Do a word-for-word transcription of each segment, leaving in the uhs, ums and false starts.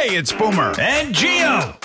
Hey, it's Boomer. And Gio.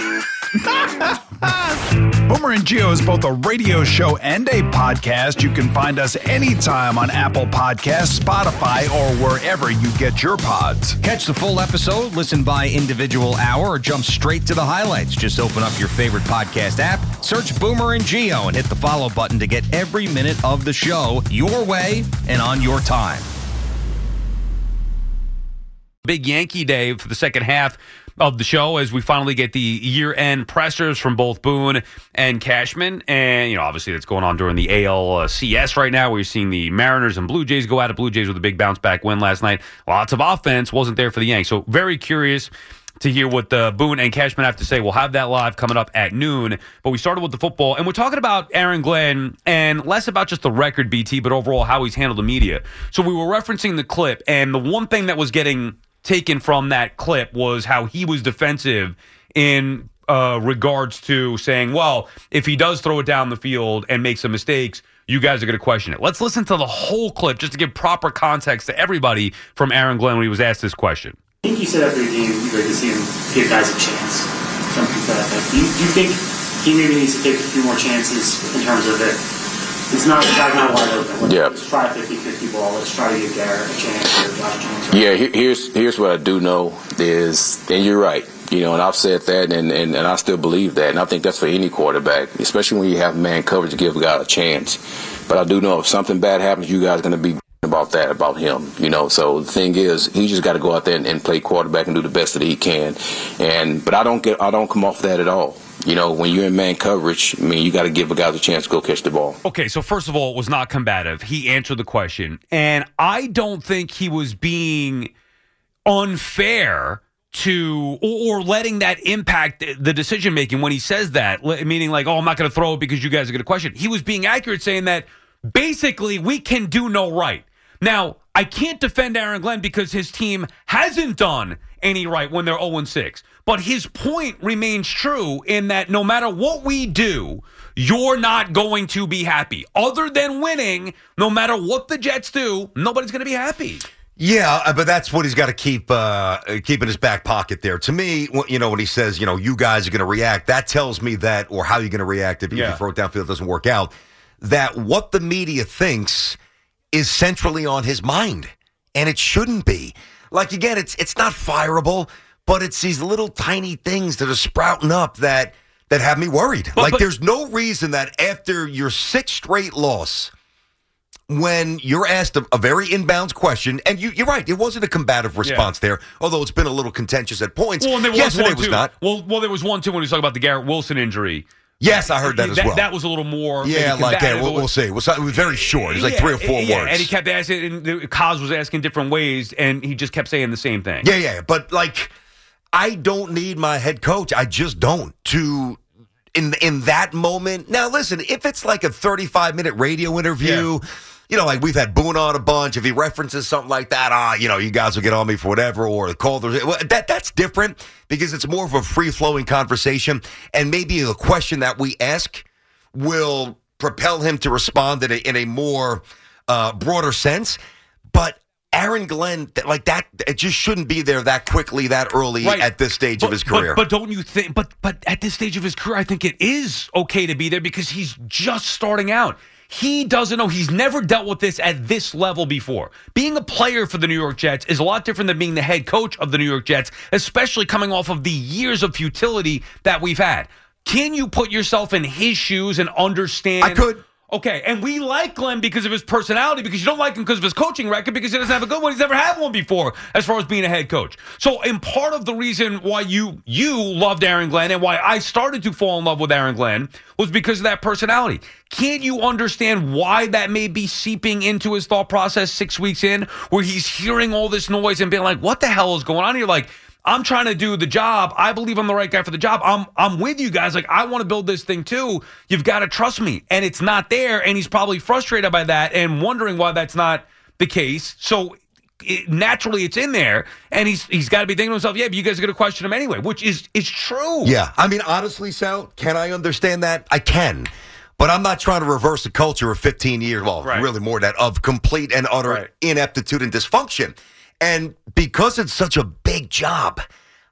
Boomer and Gio is both a radio show and a podcast. You can find us anytime on Apple Podcasts, Spotify, or wherever you get your pods. Catch the full episode, listen by individual hour, or jump straight to the highlights. Just open up your favorite podcast app, search Boomer and Gio, and hit the follow button to get every minute of the show your way and on your time. Big Yankee Day for the second half of the show as we finally get the year-end pressers from both Boone and Cashman. And, you know, obviously that's going on during the A L C S right now where you're seeing the Mariners and Blue Jays go at it. Blue Jays with a big bounce-back win last night. Lots of offense wasn't there for the Yanks. So very curious to hear what the Boone and Cashman have to say. We'll have that live coming up at noon. But we started with the football, and we're talking about Aaron Glenn, and less about just the record, B T, but overall how he's handled the media. So we were referencing the clip, and the one thing that was getting taken from that clip was how he was defensive in uh, regards to saying, well, if he does throw it down the field and make some mistakes, you guys are going to question it. Let's listen to the whole clip just to give proper context to everybody from Aaron Glenn when he was asked this question. I think you said after the game you'd like to see him give guys a chance. Something to that effect. Do you, do you think he maybe needs to take a few more chances in terms of it? It's not, the guy's not wide open. Let's, yeah. let's try a fifty-fifty ball. Let's try to give Garrett a chance or Josh Jones. Yeah, here's here's what I do know is, and you're right, you know, and I've said that, and, and, and I still believe that, and I think that's for any quarterback, especially when you have man coverage to give a guy a chance. But I do know if something bad happens, you guys are going to be about that, about him, you know. So the thing is, he just got to go out there and, and play quarterback and do the best that he can. And but I don't get, I don't come off that at all. You know, when you're in man coverage, I mean, you got to give a guy the chance to go catch the ball. Okay, so first of all, it was not combative. He answered the question. And I don't think he was being unfair to or, or letting that impact the decision-making when he says that, meaning like, oh, I'm not going to throw it because you guys are going to question. He was being accurate saying that basically we can do no right. Now, I can't defend Aaron Glenn because his team hasn't done any right when they're oh and six. But his point remains true in that no matter what we do, you're not going to be happy. Other than winning, no matter what the Jets do, nobody's going to be happy. Yeah, but that's what he's got to keep uh, keep in his back pocket there. To me, you know, when he says, you know, you guys are going to react, that tells me that, or how you're going to react if you yeah. throw it downfield, it doesn't work out, that what the media thinks is centrally on his mind. And it shouldn't be. Like, again, it's it's not fireable, but it's these little tiny things that are sprouting up that that have me worried. But, like, but, there's no reason that after your sixth straight loss, when you're asked a, a very inbounds question, and you, you're right, it wasn't a combative response yeah. there, although it's been a little contentious at points. Well, and there was Yesterday one, was too. not. Well, well, there was one, too, when he was talking about the Garrett Wilson injury. Yes, I heard that as that, well. That was a little more. Yeah, like, yeah, we'll, we'll see. It was, it was very short. It was like yeah, three or four yeah, words. And he kept asking, and Kaz was asking different ways, and he just kept saying the same thing. Yeah, yeah, but like, I don't need my head coach. I just don't to in in that moment. Now, listen, if it's like a thirty-five minute radio interview. Yeah. You know, like we've had Boone on a bunch. If he references something like that, ah, you know, you guys will get on me for whatever, or call the well, that that's different because it's more of a free flowing conversation, and maybe a question that we ask will propel him to respond in a in a more uh, broader sense. But Aaron Glenn, like that, it just shouldn't be there that quickly, that early right. at this stage but, of his career. But, but don't you think? But but at this stage of his career, I think it is okay to be there because he's just starting out. He doesn't know. He's never dealt with this at this level before. Being a player for the New York Jets is a lot different than being the head coach of the New York Jets, especially coming off of the years of futility that we've had. Can you put yourself in his shoes and understand? I could. Okay, and we like Glenn because of his personality, because you don't like him because of his coaching record, because he doesn't have a good one. He's never had one before as far as being a head coach. So, and part of the reason why you you loved Aaron Glenn and why I started to fall in love with Aaron Glenn was because of that personality. Can't you understand why that may be seeping into his thought process six weeks in, where he's hearing all this noise and being like, what the hell is going on here? Like, I'm trying to do the job. I believe I'm the right guy for the job. I'm I'm with you guys. Like, I want to build this thing too. You've got to trust me. And it's not there. And he's probably frustrated by that and wondering why that's not the case. So it, naturally it's in there. And he's he's got to be thinking to himself, yeah, but you guys are going to question him anyway, which is, is true. Yeah. I mean, honestly, Sal, can I understand that? I can. But I'm not trying to reverse the culture of fifteen years, well, right. really more than that, of complete and utter right. ineptitude and dysfunction. And because it's such a big job,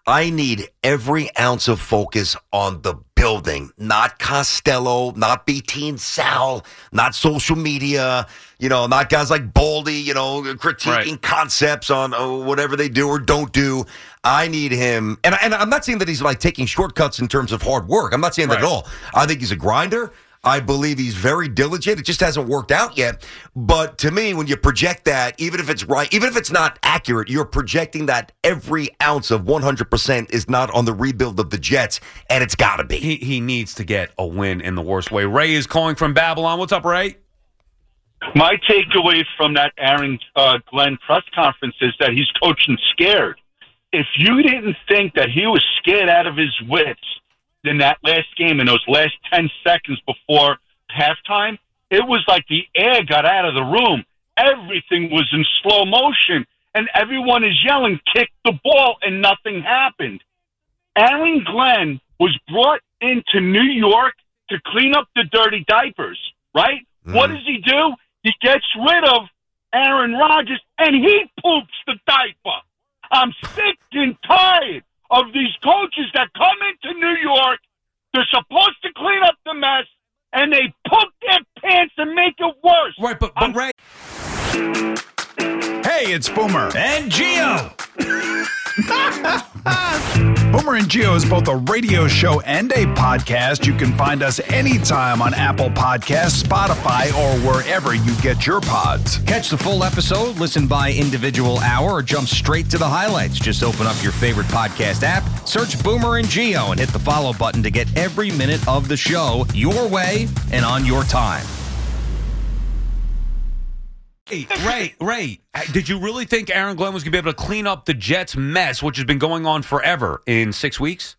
I need every ounce of focus on the building, not Costello, not B T and Sal, not social media, you know, not guys like Baldy, you know, critiquing Right. concepts on uh, whatever they do or don't do. I need him. And, and I'm not saying that he's like taking shortcuts in terms of hard work. I'm not saying that Right. at all. I think he's a grinder. I believe he's very diligent. It just hasn't worked out yet. But to me, when you project that, even if it's right, even if it's not accurate, you're projecting that every ounce of one hundred percent is not on the rebuild of the Jets, and it's got to be. He, he needs to get a win in the worst way. Ray is calling from Babylon. What's up, Ray? My takeaway from that Aaron uh, Glenn press conference is that he's coaching scared. If you didn't think that he was scared out of his wits in that last game, in those last ten seconds before halftime, it was like the air got out of the room. Everything was in slow motion, and everyone is yelling, kick the ball, and nothing happened. Aaron Glenn was brought into New York to clean up the dirty diapers, right? Mm. What does he do? He gets rid of Aaron Rodgers, and he poops the diaper. I'm sick and tired of these coaches that come into New York. They're supposed to clean up the mess, and they poop their pants and make it worse. Right, but, but Ray. Hey, it's Boomer. And Gio. Boomer and Gio is both a radio show and a podcast. You can find us anytime on Apple Podcasts, Spotify, or wherever you get your pods. Catch the full episode, listen by individual hour, or jump straight to the highlights. Just open up your favorite podcast app, search Boomer and Gio, and hit the follow button to get every minute of the show your way and on your time. Hey, Ray, Ray, did you really think Aaron Glenn was going to be able to clean up the Jets' mess, which has been going on forever, in six weeks?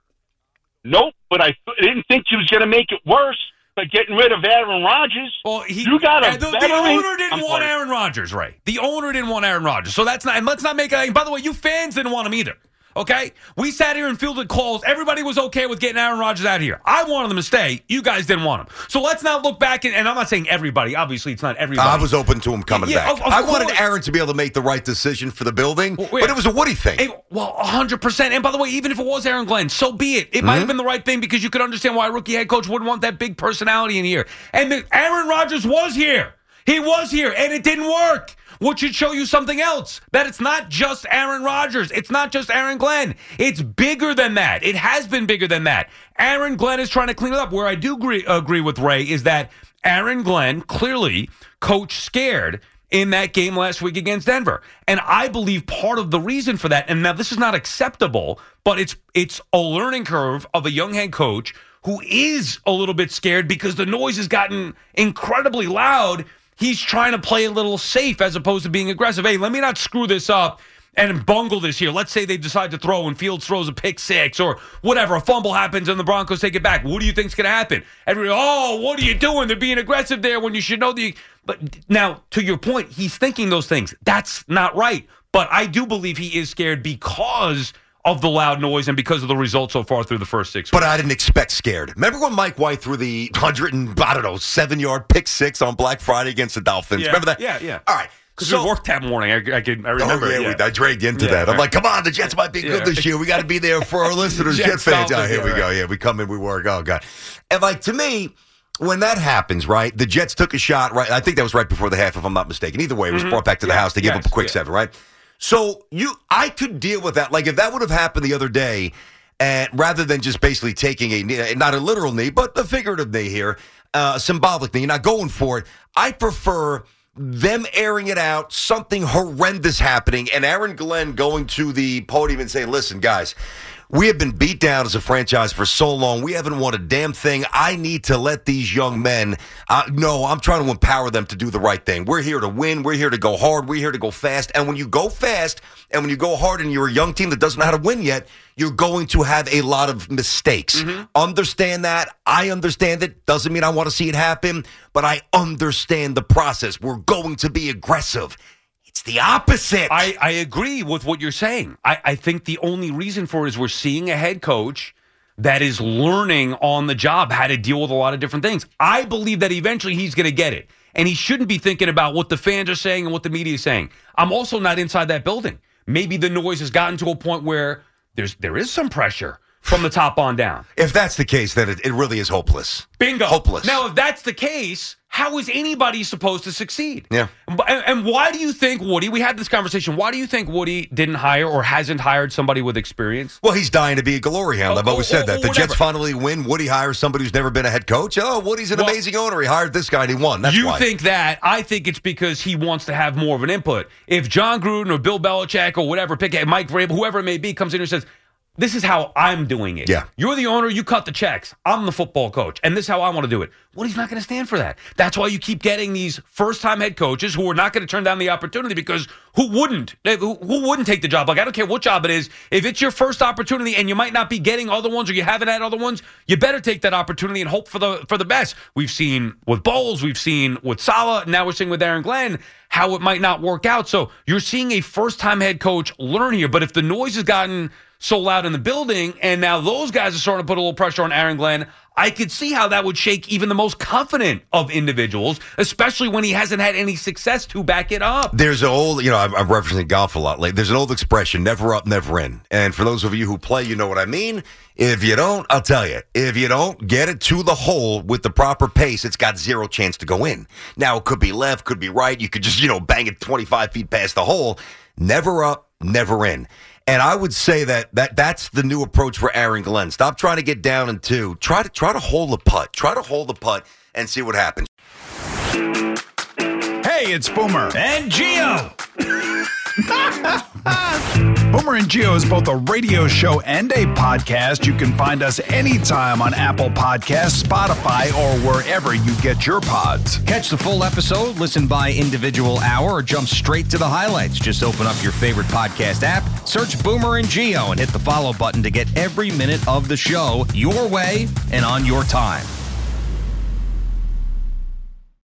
Nope, but I didn't think he was going to make it worse by getting rid of Aaron Rodgers. Well, he, you got a uh, the, the veteran- owner didn't I'm want sorry. Aaron Rodgers, Ray. The owner didn't want Aaron Rodgers. So that's not, and let's not make it, by the way, you fans didn't want him either. Okay? We sat here and fielded calls. Everybody was okay with getting Aaron Rodgers out of here. I wanted him to stay. You guys didn't want him. So let's not look back, and, and I'm not saying everybody. Obviously, it's not everybody. I was open to him coming Yeah, back. of- of I wanted course. Aaron to be able to make the right decision for the building, Well, but it was a Woody thing. Hey, well, one hundred percent. And by the way, even if it was Aaron Glenn, so be it. It might have been the right thing because you could understand why a rookie head coach wouldn't want that big personality in here. And the, Aaron Rodgers was here. He was here, and it didn't work. Which should show you something else, that it's not just Aaron Rodgers. It's not just Aaron Glenn. It's bigger than that. It has been bigger than that. Aaron Glenn is trying to clean it up. Where I do agree, agree with Ray is that Aaron Glenn clearly coached scared in that game last week against Denver. And I believe part of the reason for that, and now this is not acceptable, but it's it's a learning curve of a young head coach who is a little bit scared because the noise has gotten incredibly loud. He's trying to play a little safe as opposed to being aggressive. Hey, let me not screw this up and bungle this here. Let's say they decide to throw and Fields throws a pick six or whatever. A fumble happens and the Broncos take it back. What do you think's going to happen? Everybody, oh, what are you doing? They're being aggressive there when you should know the. But now, to your point, he's thinking those things. That's not right. But I do believe he is scared because of the loud noise and because of the results so far through the first six weeks. But I didn't expect scared. Remember when Mike White threw the one hundred and, I don't know, seven-yard pick six on Black Friday against the Dolphins? Yeah, Remember that? yeah, yeah. All right. Because So, we worked that morning. I, I, can, I remember. oh, yeah, yeah. We, I dragged you into Yeah, that. I'm right. like, come on, the Jets might be good Yeah. this year. We got to be there for our listeners, Jet Jets, fans. Oh, Dolphins, here we yeah, go. right. Yeah, we come in, we work. Oh, God. And, like, to me, when that happens, right, the Jets took a shot, right? I think that was right before the half, if I'm not mistaken. Either way, it was Mm-hmm. brought back to the Yeah, house to give yes, up a quick yeah. seven, right? So you, I could deal with that. Like, if that would have happened the other day, and rather than just basically taking a knee, not a literal knee, but a figurative knee here, uh, a symbolic knee, not going for it, I prefer them airing it out, something horrendous happening, and Aaron Glenn going to the podium and saying, listen, guys, we have been beat down as a franchise for so long. We haven't won a damn thing. I need to let these young men uh, know I'm trying to empower them to do the right thing. We're here to win. We're here to go hard. We're here to go fast. And when you go fast and when you go hard and you're a young team that doesn't know how to win yet, you're going to have a lot of mistakes. Mm-hmm. Understand that. I understand it. Doesn't mean I want to see it happen, but I understand the process. We're going to be aggressive. It's the opposite. I, I agree with what you're saying. I, I think the only reason for it is we're seeing a head coach that is learning on the job how to deal with a lot of different things. I believe that eventually he's going to get it. And he shouldn't be thinking about what the fans are saying and what the media is saying. I'm also not inside that building. Maybe the noise has gotten to a point where there's there is some pressure from the top on down. If that's the case, then it, it really is hopeless. Bingo. Hopeless. Now, if that's the case, how is anybody supposed to succeed? Yeah. And, and why do you think Woody, we had this conversation, why do you think Woody didn't hire or hasn't hired somebody with experience? Well, he's dying to be a glory hound. Oh, I've always oh, said oh, that. The whatever. Jets finally win. Woody hires somebody who's never been a head coach. Oh, Woody's an Well, amazing owner. He hired this guy and he won. That's you why. think that. I think it's because he wants to have more of an input. If John Gruden or Bill Belichick or whatever, pick it, Mike Vrabel, whoever it may be, comes in and says, this is how I'm doing it. Yeah. You're the owner. You cut the checks. I'm the football coach. And this is how I want to do it. Woody's not going to stand for that. That's why you keep getting these first-time head coaches who are not going to turn down the opportunity because who wouldn't? Who, who wouldn't take the job? Like, I don't care what job it is. If it's your first opportunity and you might not be getting other ones or you haven't had other ones, you better take that opportunity and hope for the for the best. We've seen with Bowles. We've seen with Saleh. Now we're seeing with Aaron Glenn how it might not work out. So you're seeing a first-time head coach learn here. But if the noise has gotten so loud in the building, and now those guys are starting to put a little pressure on Aaron Glenn, I could see how that would shake even the most confident of individuals, especially when he hasn't had any success to back it up. There's an old, you know, I'm, I'm referencing golf a lot. Like, there's an old expression, never up, never in. And for those of you who play, you know what I mean. If you don't, I'll tell you, if you don't get it to the hole with the proper pace, it's got zero chance to go in. Now, it could be left, could be right. You could just, you know, bang it twenty-five feet past the hole. Never up, never in. And I would say that, that that's the new approach for Aaron Glenn. Stop trying to get down in two. Try to try to hold the putt. Try to hold the putt and see what happens. Hey, it's Boomer. And Gio. Boomer and Gio is both a radio show and a podcast. You can find us anytime on Apple Podcasts, Spotify, or wherever you get your pods. Catch the full episode, listen by individual hour, or jump straight to the highlights. Just open up your favorite podcast app, search Boomer and Gio, and hit the follow button to get every minute of the show your way and on your time.